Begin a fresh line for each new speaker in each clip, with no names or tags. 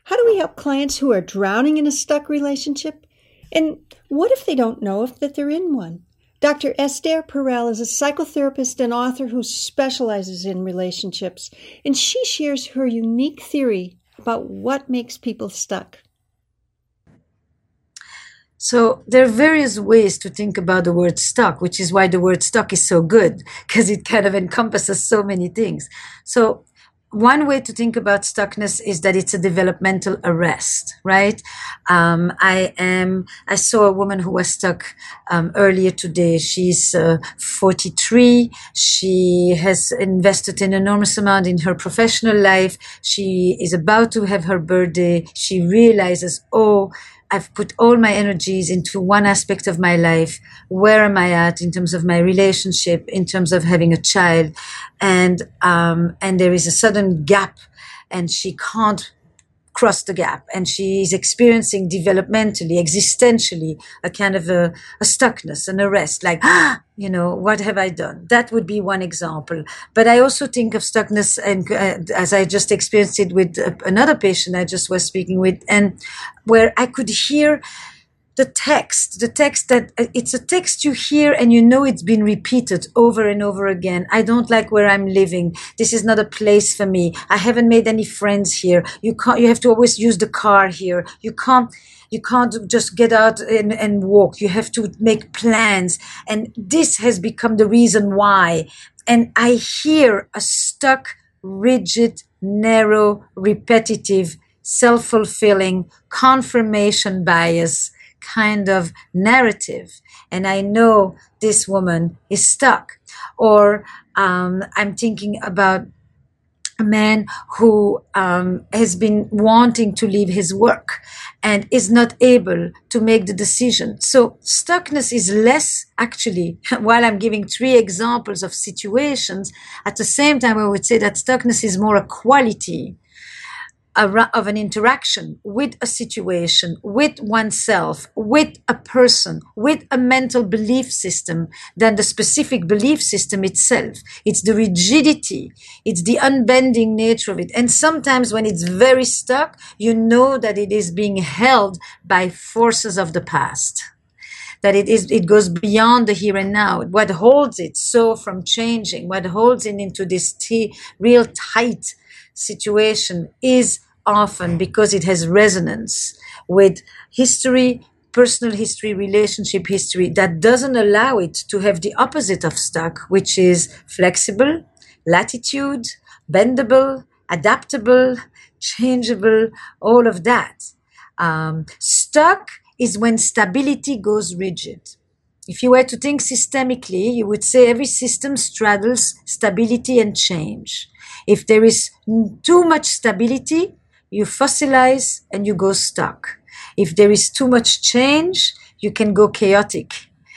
How do we help clients who are drowning in a stuck relationship? And what if they don't know that they're in one? Dr. Esther Perel is a psychotherapist and author who specializes in relationships, and she shares her unique theory about what makes people stuck.
So there are various ways to think about the word stuck, which is why the word stuck is so good, because it kind of encompasses so many things. So one way to think about stuckness is that it's a developmental arrest, right? I saw a woman who was stuck earlier today. She's 43. She has invested an enormous amount in her professional life. She is about to have her birthday. She realizes, oh, I've put all my energies into one aspect of my life. Where am I at in terms of my relationship, in terms of having a child? And there is a sudden gap, and she can't cross the gap, and she is experiencing developmentally, existentially, a kind of a stuckness, an arrest, like, what have I done? That would be one example. But I also think of stuckness, and as I just experienced it with another patient I just was speaking with, and where I could hear the text that it's a text you hear and you know it's been repeated over and over again. I don't like where I'm living. This is not a place for me. I haven't made any friends here. You have to always use the car here. You can't just get out and walk. You have to make plans. And this has become the reason why. And I hear a stuck, rigid, narrow, repetitive, self-fulfilling, confirmation bias kind of narrative, and I know this woman is stuck. Or I'm thinking about a man who has been wanting to leave his work and is not able to make the decision. So stuckness is less, actually, while I'm giving 3 examples of situations, at the same time I would say that stuckness is more a quality of an interaction with a situation, with oneself, with a person, with a mental belief system than the specific belief system itself. It's the rigidity, it's the unbending nature of it. And sometimes when it's very stuck, you know that it is being held by forces of the past. That it goes beyond the here and now. What holds it so from changing, what holds it into this real tight situation is often because it has resonance with history, personal history, relationship history that doesn't allow it to have the opposite of stuck, which is flexible, latitude, bendable, adaptable, changeable, all of that. Stuck is when stability goes rigid. If you were to think systemically, you would say every system straddles stability and change. If there is too much stability, you fossilize and you go stuck. If there is too much change, you can go chaotic.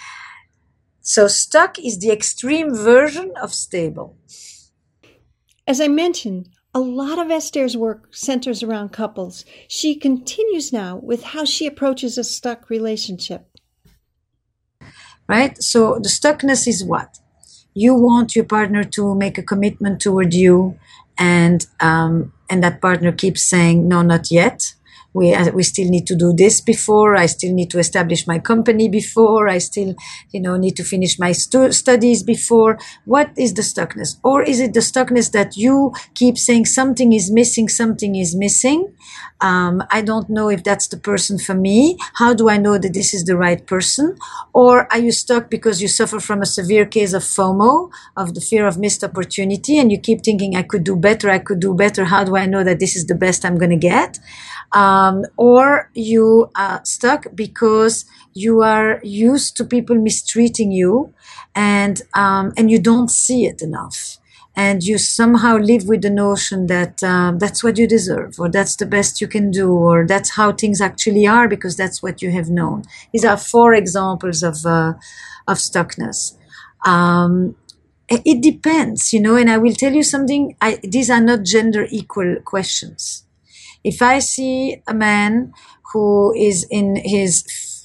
So stuck is the extreme version of stable.
As I mentioned, a lot of Esther's work centers around couples. She continues now with how she approaches a stuck relationship.
Right? So the stuckness is what? You want your partner to make a commitment toward you, and that partner keeps saying, no, not yet. We still need to do this before. I still need to establish my company before. I still, need to finish my studies before. What is the stuckness? Or is it the stuckness that you keep saying something is missing, something is missing? I don't know if that's the person for me. How do I know that this is the right person? Or are you stuck because you suffer from a severe case of FOMO, of the fear of missed opportunity, and you keep thinking, I could do better. How do I know that this is the best I'm going to get? Or you are stuck because you are used to people mistreating you, and you don't see it enough. And you somehow live with the notion that that's what you deserve, or that's the best you can do, or that's how things actually are because that's what you have known. These are 4 examples of stuckness. It depends, and I will tell you something. These are not gender equal questions. If I see a man who is in his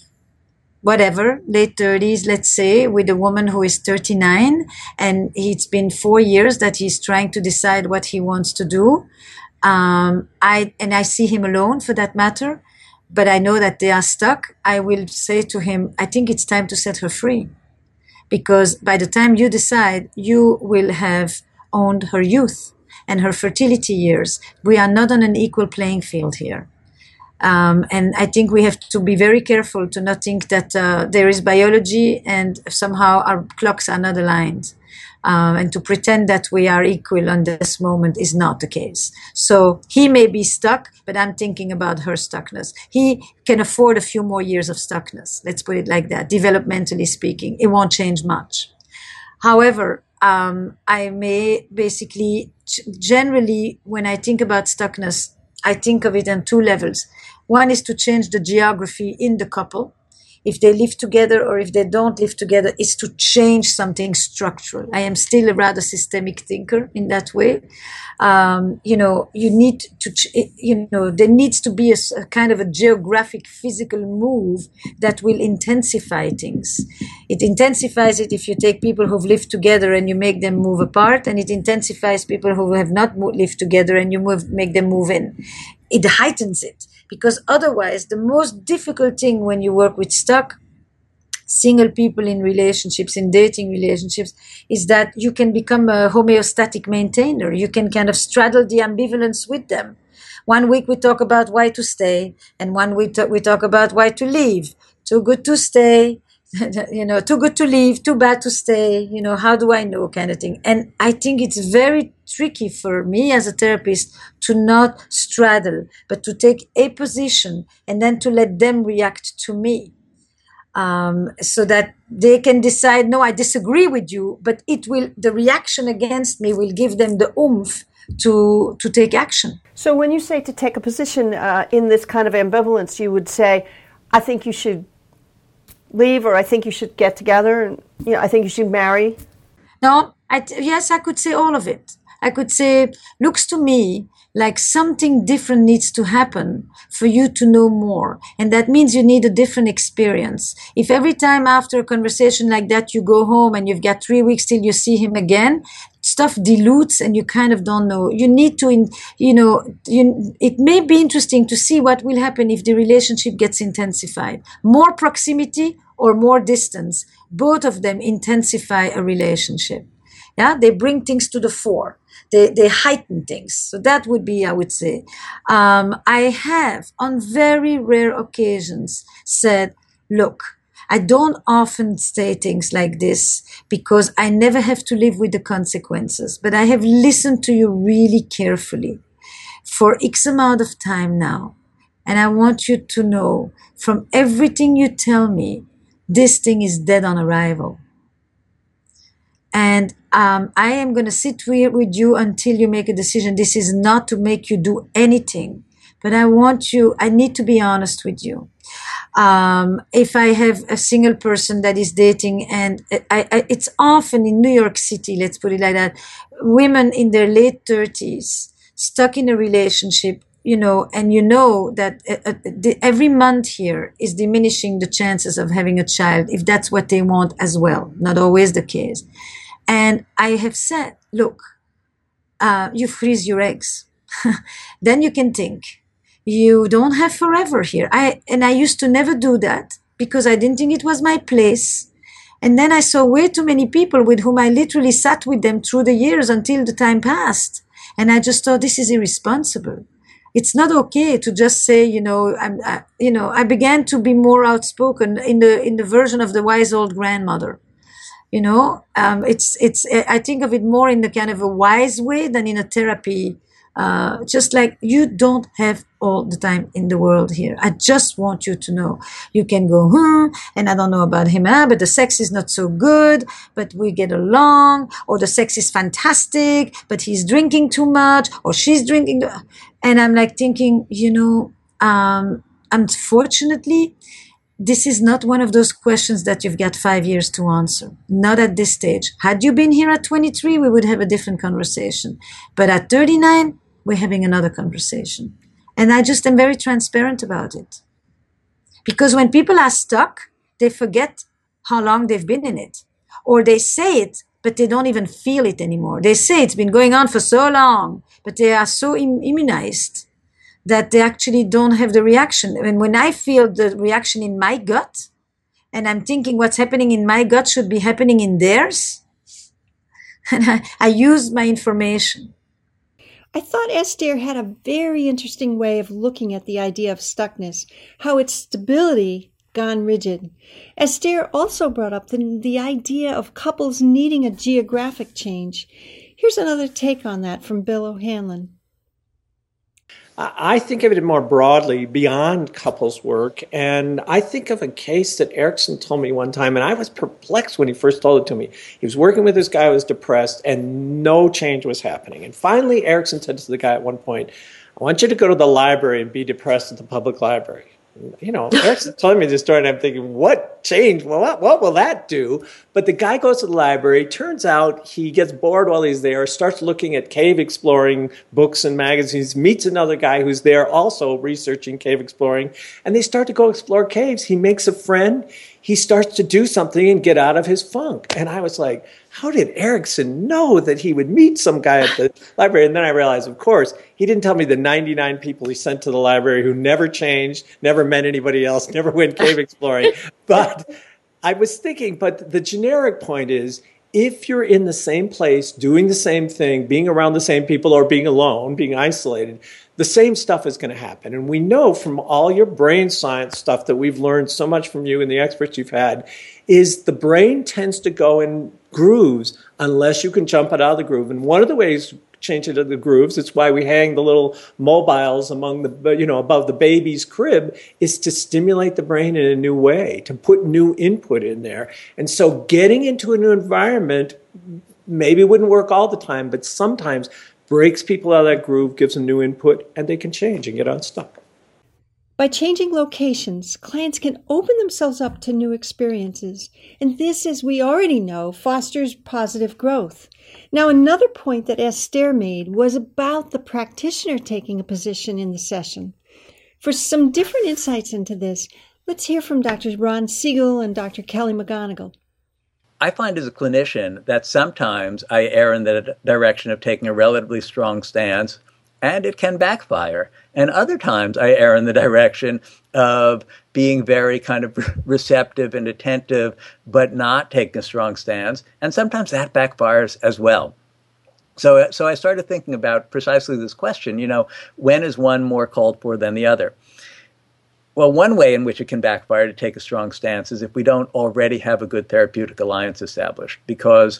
late 30s, let's say, with a woman who is 39, and it's been 4 years that he's trying to decide what he wants to do, I see him alone for that matter, but I know that they are stuck. I will say to him, I think it's time to set her free, because by the time you decide, you will have owned her youth and her fertility years. We are not on an equal playing field here. And I think we have to be very careful to not think that there is biology and somehow our clocks are not aligned. And to pretend that we are equal on this moment is not the case. So he may be stuck, but I'm thinking about her stuckness. He can afford a few more years of stuckness. Let's put it like that. Developmentally speaking, it won't change much. However, I may basically, generally, when I think about stuckness, I think of it on two levels. One is to change the geography in the couple. If they live together or if they don't live together, is to change something structural. I am still a rather systemic thinker in that way. You need to, there needs to be a kind of a geographic physical move that will intensify things. It intensifies it if you take people who've lived together and you make them move apart, and it intensifies people who have not lived together and you make them move in. It heightens it. Because otherwise, the most difficult thing when you work with stuck single people in relationships, in dating relationships, is that you can become a homeostatic maintainer. You can kind of straddle the ambivalence with them. 1 week we talk about why to stay, and 1 week we talk about why to leave. Too good to stay, too good to leave, too bad to stay, how do I know, kind of thing. And I think it's very tricky for me as a therapist to not straddle, but to take a position and then to let them react to me, so that they can decide, no, I disagree with you, but the reaction against me will give them the oomph to take action.
So when you say to take a position in this kind of ambivalence, you would say, I think you should leave, or I think you should get together, and I think you should marry?
No, yes, I could say all of it. I could say, looks to me like something different needs to happen for you to know more. And that means you need a different experience. If every time after a conversation like that, you go home and you've got 3 weeks till you see him again, stuff dilutes and you kind of don't know. You need to, it may be interesting to see what will happen if the relationship gets intensified. More proximity or more distance, both of them intensify a relationship. Yeah, they bring things to the fore. They heighten things. So that would be, I would say. I have, on very rare occasions, said, look, I don't often say things like this because I never have to live with the consequences. But I have listened to you really carefully for X amount of time now. And I want you to know, from everything you tell me, this thing is dead on arrival. And I am going to sit here with you until you make a decision. This is not to make you do anything, but I need to be honest with you. If I have a single person that is dating, and it's often in New York City, let's put it like that, women in their late 30s, stuck in a relationship, and that every month here is diminishing the chances of having a child, if that's what they want as well. Not always the case. And I have said, look, you freeze your eggs. Then you can think. You don't have forever here. I used to never do that because I didn't think it was my place. And then I saw way too many people with whom I literally sat with them through the years until the time passed. And I just thought, this is irresponsible. It's not okay to just say, I began to be more outspoken in the version of the wise old grandmother. I think of it more in the kind of a wise way than in a therapy. Just like, you don't have all the time in the world here. I just want you to know. You can go, and I don't know about him, but the sex is not so good, but we get along, or the sex is fantastic, but he's drinking too much, or she's drinking. And I'm like thinking, unfortunately, this is not one of those questions that you've got 5 years to answer. Not at this stage. Had you been here at 23, we would have a different conversation. But at 39, we're having another conversation. And I just am very transparent about it. Because when people are stuck, they forget how long they've been in it. Or they say it but they don't even feel it anymore. They say it's been going on for so long, but they are so immunized that they actually don't have the reaction. And when I feel the reaction in my gut, and I'm thinking what's happening in my gut should be happening in theirs, and I use my information.
I thought Esther had a very interesting way of looking at the idea of stuckness, how it's stability gone rigid. Esther also brought up the idea of couples needing a geographic change. Here's another take on that from Bill O'Hanlon.
I think of it more broadly beyond couples work, and I think of a case that Erickson told me one time, and I was perplexed when he first told it to me. He was working with this guy who was depressed, and no change was happening. And finally, Erickson said to the guy at one point, I want you to go to the library and be depressed at the public library. You know, Erickson told me this story, and I'm thinking, what change? Well, what will that do? But the guy goes to the library. Turns out he gets bored while he's there, starts looking at cave exploring books and magazines, meets another guy who's there also researching cave exploring, and they start to go explore caves. He makes a friend. He starts to do something and get out of his funk. And I was like, how did Erickson know that he would meet some guy at the library? And then I realized, of course, he didn't tell me the 99 people he sent to the library who never changed, never met anybody else, never went cave exploring. But I was thinking, but the generic point is, if you're in the same place, doing the same thing, being around the same people, or being alone, being isolated, the same stuff is going to happen. And we know from all your brain science stuff that we've learned so much from you and the experts you've had, is the brain tends to go in grooves unless you can jump it out of the groove. And one of the ways to change it to the grooves, it's why we hang the little mobiles among the, above the baby's crib, is to stimulate the brain in a new way, to put new input in there. And so getting into a new environment maybe wouldn't work all the time, but sometimes breaks people out of that groove, gives them new input, and they can change and get unstuck.
By changing locations, clients can open themselves up to new experiences, and this, as we already know, fosters positive growth. Now, another point that Esther made was about the practitioner taking a position in the session. For some different insights into this, let's hear from Dr. Ron Siegel and Dr. Kelly McGonigal.
I find as a clinician that sometimes I err in the direction of taking a relatively strong stance, and it can backfire. And other times I err in the direction of being very kind of receptive and attentive, but not taking a strong stance. And sometimes that backfires as well. So I started thinking about precisely this question, when is one more called for than the other? Well, one way in which it can backfire to take a strong stance is if we don't already have a good therapeutic alliance established, because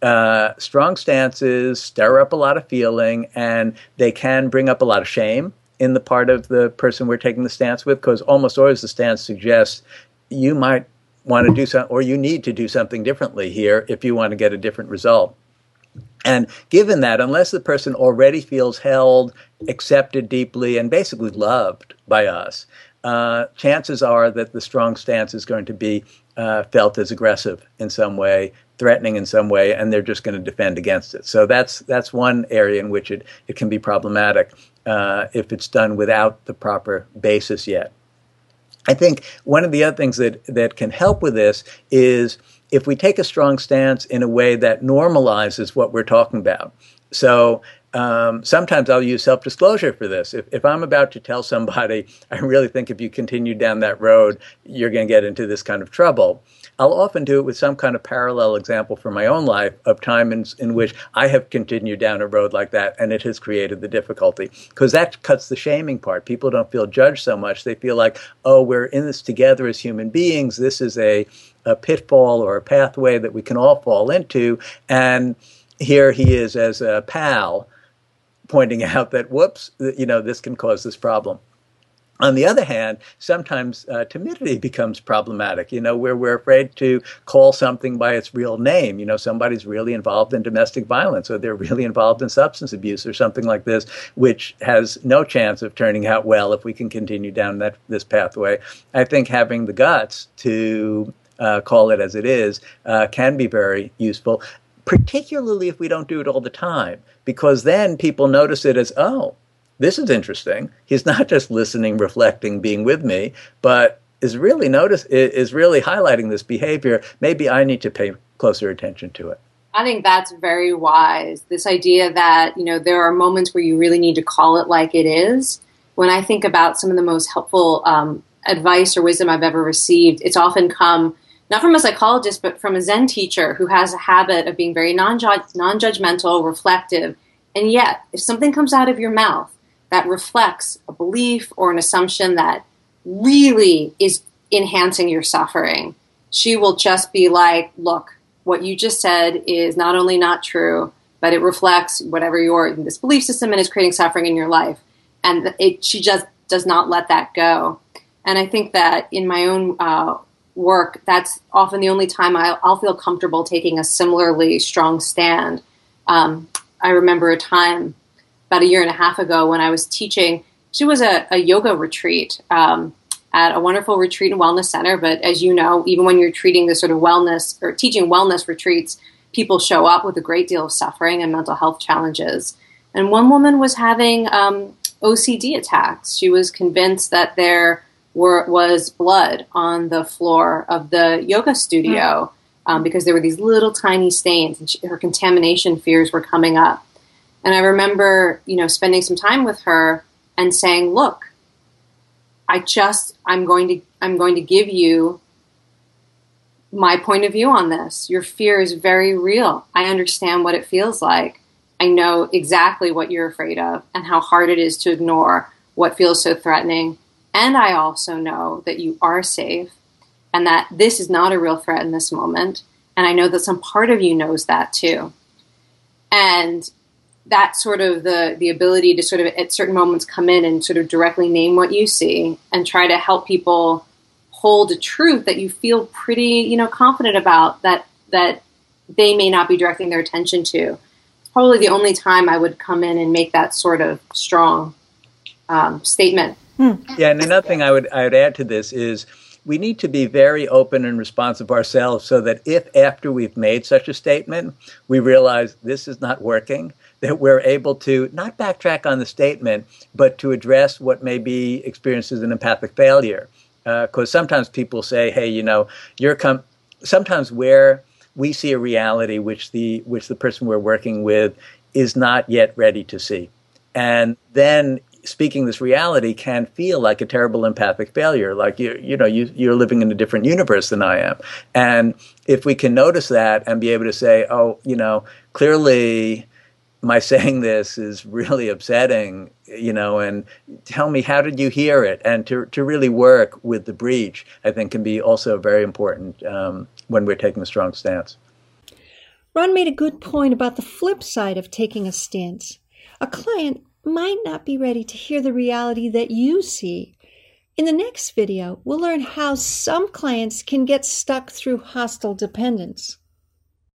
strong stances stir up a lot of feeling, and they can bring up a lot of shame in the part of the person we're taking the stance with, because almost always the stance suggests you might want to do something, or you need to do something differently here if you want to get a different result. And given that, unless the person already feels held, accepted deeply, and basically loved by us, chances are that the strong stance is going to be felt as aggressive in some way, threatening in some way, and they're just going to defend against it. So that's one area in which it can be problematic if it's done without the proper basis yet. I think one of the other things that can help with this is if we take a strong stance in a way that normalizes what we're talking about. So sometimes I'll use self-disclosure for this. If I'm about to tell somebody, I really think if you continue down that road, you're going to get into this kind of trouble, I'll often do it with some kind of parallel example from my own life of time in which I have continued down a road like that, and it has created the difficulty. Because that cuts the shaming part. People don't feel judged so much. They feel like, oh, we're in this together as human beings. This is a pitfall or a pathway that we can all fall into. And here he is as a pal pointing out that, whoops, this can cause this problem. On the other hand, sometimes timidity becomes problematic, where we're afraid to call something by its real name. Somebody's really involved in domestic violence, or they're really involved in substance abuse or something like this, which has no chance of turning out well if we can continue down this pathway. I think having the guts to call it as it is can be very useful, particularly if we don't do it all the time, because then people notice it as, oh, this is interesting. He's not just listening, reflecting, being with me, but is really highlighting this behavior. Maybe I need to pay closer attention to it.
I think that's very wise. This idea that, there are moments where you really need to call it like it is. When I think about some of the most helpful advice or wisdom I've ever received, it's often come not from a psychologist, but from a Zen teacher who has a habit of being very non-judgmental, reflective. And yet, if something comes out of your mouth that reflects a belief or an assumption that really is enhancing your suffering, she will just be like, look, what you just said is not only not true, but it reflects whatever this belief system and is creating suffering in your life. And she just does not let that go. And I think that in my own work, that's often the only time I'll feel comfortable taking a similarly strong stand. I remember a time about 1.5 years ago when I was teaching. She was a yoga retreat at a wonderful retreat and wellness center. But as you know, even when you're treating this sort of wellness or teaching wellness retreats, people show up with a great deal of suffering and mental health challenges. And one woman was having OCD attacks. She was convinced that there was blood on the floor of the yoga studio because there were these little tiny stains, and her contamination fears were coming up. And I remember, spending some time with her and saying, look, I'm going to give you my point of view on this. Your fear is very real. I understand what it feels like. I know exactly what you're afraid of and how hard it is to ignore what feels so threatening. And I also know that you are safe and that this is not a real threat in this moment. And I know that some part of you knows that too. And that sort of the ability to sort of at certain moments come in and sort of directly name what you see and try to help people hold a truth that you feel pretty, confident about that they may not be directing their attention to. It's probably the only time I would come in and make that sort of strong statement.
Yeah, and another thing I would add to this is we need to be very open and responsive ourselves so that if after we've made such a statement, we realize this is not working, that we're able to not backtrack on the statement, but to address what may be experienced as an empathic failure. Because sometimes people say, hey, sometimes where we see a reality which the person we're working with is not yet ready to see. And then speaking this reality can feel like a terrible empathic failure, like you're living in a different universe than I am. And if we can notice that and be able to say, oh, clearly my saying this is really upsetting, and tell me, how did you hear it? And to really work with the breach, I think can be also very important when we're taking a strong stance.
Ron made a good point about the flip side of taking a stance. A client might not be ready to hear the reality that you see. In the next video, we'll learn how some clients can get stuck through hostile dependence.